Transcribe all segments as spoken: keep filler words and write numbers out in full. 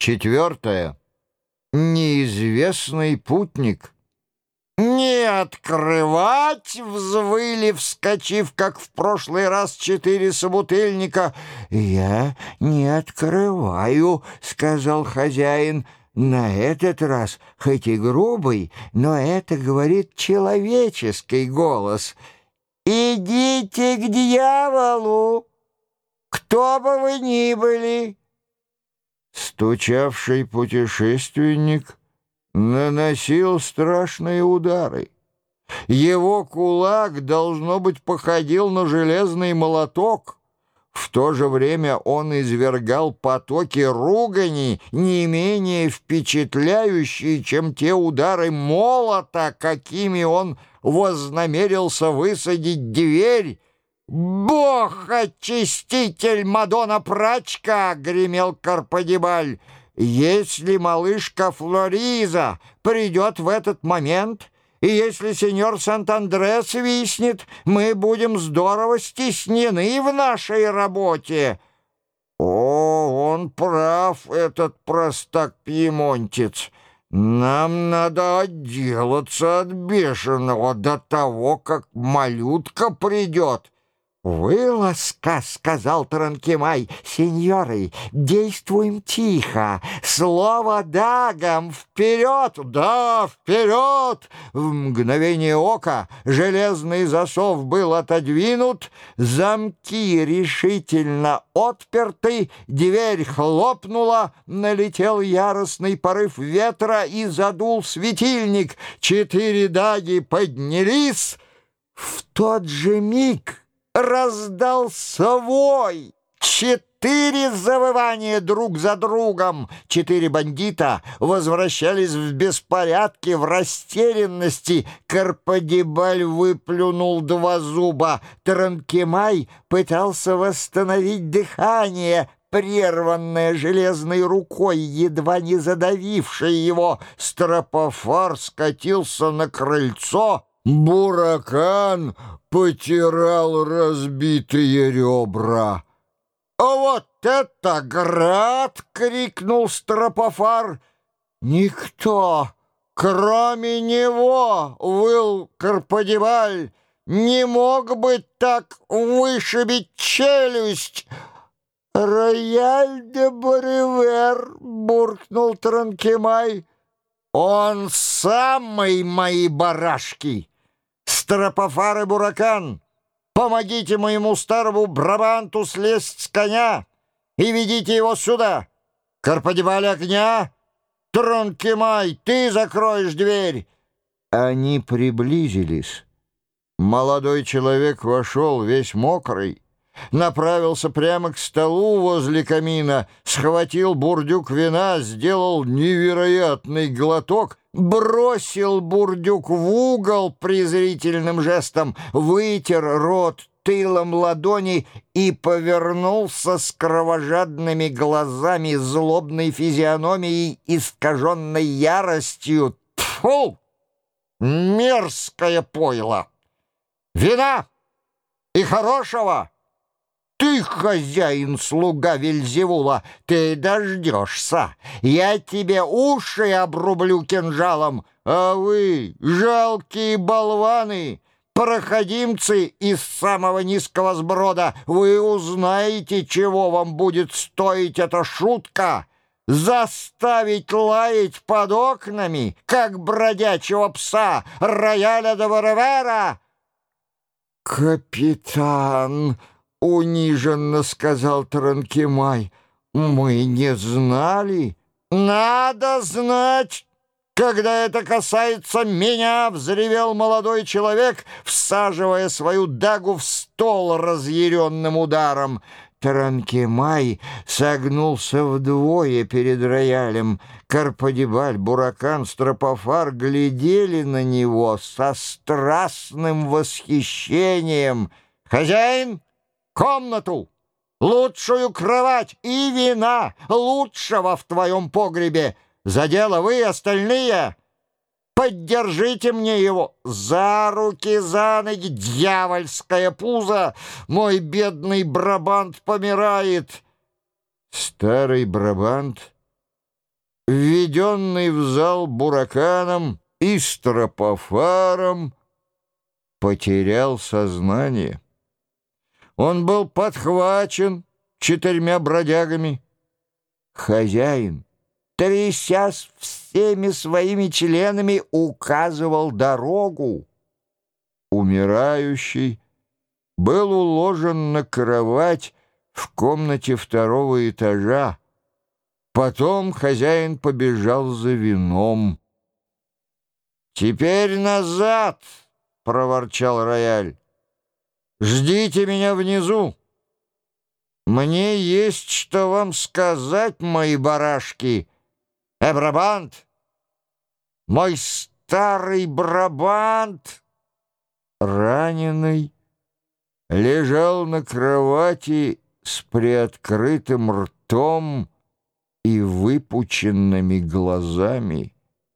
Четвертое. Неизвестный путник. «Не открывать!» — взвыли, вскочив, как в прошлый раз, четыре собутыльника. «Я не открываю», — сказал хозяин. На этот раз, хоть и грубый, но это говорит человеческий голос. «Идите к дьяволу, кто бы вы ни были!» Стучавший путешественник наносил страшные удары. Его кулак, должно быть, походил на железный молоток. В то же время он извергал потоки ругани, не менее впечатляющие, чем те удары молота, какими он вознамерился высадить дверь. «Бог-очиститель, Мадонна-прачка!» — гремел Карпадибаль. «Если малышка Флориза придет в этот момент, и если сеньор Сант-Андре свистнет, мы будем здорово стеснены в нашей работе». «О, он прав, этот простак-пьемонтец. Нам надо отделаться от бешеного до того, как малютка придет». «Вылазка», — сказал Транкемай. «Сеньоры, действуем тихо. Слово дагом. Вперед!» «Да, вперед!» В мгновение ока железный засов был отодвинут, замки решительно отперты, дверь хлопнула, налетел яростный порыв ветра и задул светильник. Четыре даги поднялись. В тот же миг раздался вой. Четыре завывания друг за другом. Четыре бандита возвращались в беспорядке, в растерянности. Карпадибаль выплюнул два зуба. Транкемай пытался восстановить дыхание, прерванное железной рукой, едва не задавившей его. Стропофар скатился на крыльцо. Буракан потирал разбитые ребра. «А вот это град!» — крикнул Стропофар. «Никто, кроме него, — выл Карпадибаль, — не мог бы так вышибить челюсть!» «Рояль де Боревер!» — буркнул Транкемай. «Он самый, мои барашки! Стропофар и Буракан, помогите моему старому Брабанту слезть с коня и ведите его сюда! Карпадибаль, огня! Транкемай, ты закроешь дверь!» Они приблизились. Молодой человек вошел весь мокрый, направился прямо к столу возле камина, схватил бурдюк вина, сделал невероятный глоток, бросил бурдюк в угол презрительным жестом, вытер рот тылом ладони и повернулся с кровожадными глазами, злобной физиономией, искаженной яростью. «Тьфу! Мерзкое пойло! Вина! И хорошего! Ты, хозяин-слуга Вельзевула, ты дождешься. Я тебе уши обрублю кинжалом, а вы, жалкие болваны, проходимцы из самого низкого сброда, вы узнаете, чего вам будет стоить эта шутка. Заставить лаять под окнами, как бродячего пса, рояля де Боревера!» «Капитан!» — униженно сказал Транкемай. «Мы не знали». «Надо знать, когда это касается меня!» — взревел молодой человек, всаживая свою дагу в стол разъяренным ударом. Транкемай согнулся вдвое перед роялем. Карпадибаль, Буракан, Стропофар глядели на него со страстным восхищением. «Хозяин, комнату, лучшую кровать и вина, лучшего в твоем погребе! За дело вы, остальные! Поддержите мне его за руки, за ноги, дьявольское пузо! Мой бедный Брабант помирает!» Старый Брабант введенный в зал бураканом и стропофаром, потерял сознание. Он был подхвачен четырьмя бродягами. Хозяин, трясясь всеми своими членами, указывал дорогу. Умирающий был уложен на кровать в комнате второго этажа. Потом хозяин побежал за вином. «Теперь назад!» — проворчал рояль. «Ждите меня внизу. Мне есть что вам сказать, мои барашки. Э, Брабант! Мой старый Брабант!» Раненый лежал на кровати с приоткрытым ртом и выпученными глазами.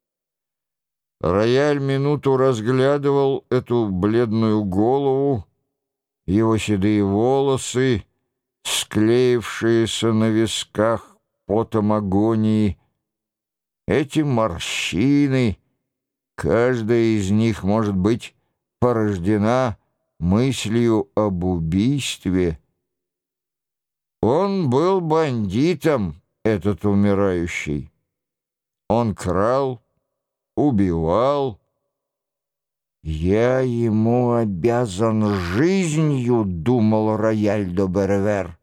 Рояль минуту разглядывал эту бледную голову, его седые волосы, склеившиеся на висках потом агонии. Эти морщины, каждая из них может быть порождена мыслью об убийстве. Он был бандитом, этот умирающий. Он крал, убивал. «Я ему обязан жизнью», — думал рояль де Бервер.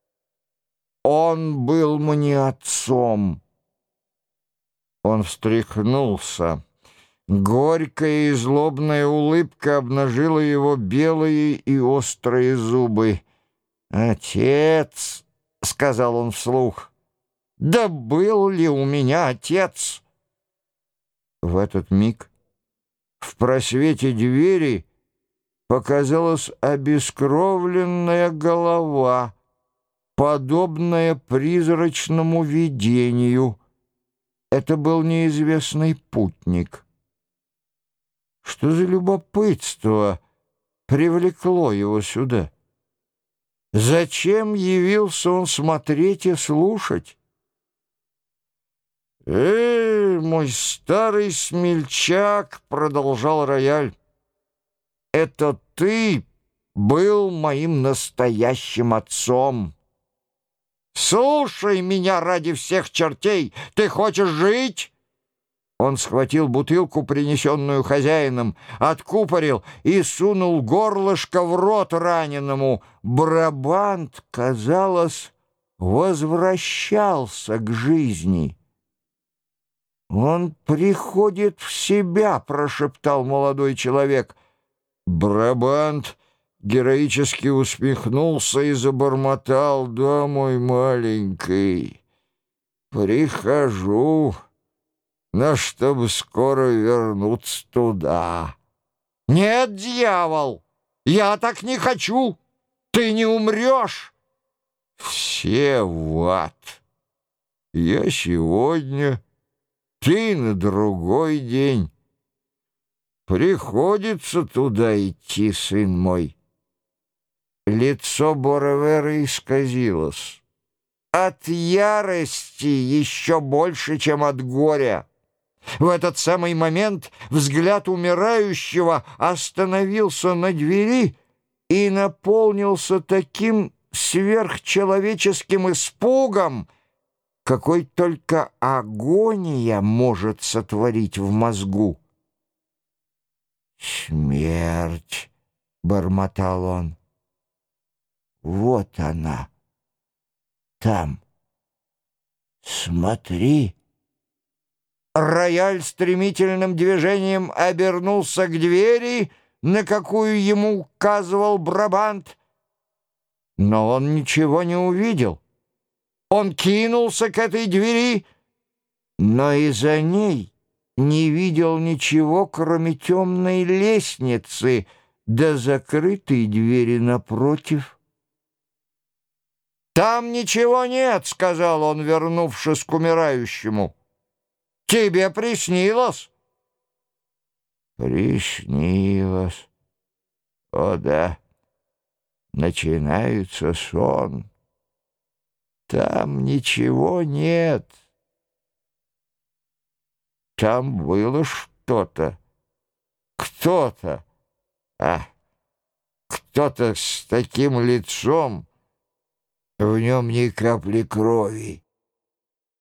«Он был мне отцом». Он встряхнулся. Горькая и злобная улыбка обнажила его белые и острые зубы. «Отец», — сказал он вслух, — «да был ли у меня отец?» В этот миг в просвете двери показалась обескровленная голова, подобная призрачному видению. Это был неизвестный путник. Что за любопытство привлекло его сюда? Зачем явился он смотреть и слушать? «Эй, мой старый смельчак», — продолжал рояль, — «это ты был моим настоящим отцом. Слушай меня ради всех чертей, ты хочешь жить?» Он схватил бутылку, принесенную хозяином, откупорил и сунул горлышко в рот раненому. Брабант, казалось, возвращался к жизни. «Он приходит в себя», — прошептал молодой человек. Брабант героически усмехнулся и забормотал: «Да, мой маленький, прихожу, но чтобы скоро вернуться туда». «Нет, дьявол, я так не хочу, ты не умрешь». «Все в ад. Я сегодня, ты на другой день. Приходится туда идти, сын мой». Лицо Бервера исказилось. От ярости еще больше, чем от горя. В этот самый момент взгляд умирающего остановился на двери и наполнился таким сверхчеловеческим испугом, какой только агония может сотворить в мозгу. «Смерть», — бормотал он, — «вот она, там, смотри». Рояль стремительным движением обернулся к двери, на какую ему указывал Брабант, но он ничего не увидел. Он кинулся к этой двери, но и за ней не видел ничего, кроме темной лестницы до закрытой двери напротив. «Там ничего нет», — сказал он, вернувшись к умирающему. «Тебе приснилось?» «Приснилось. О да, начинается сон. Там ничего нет». Там было что-то, кто-то, а, кто-то с таким лицом, в нем ни капли крови.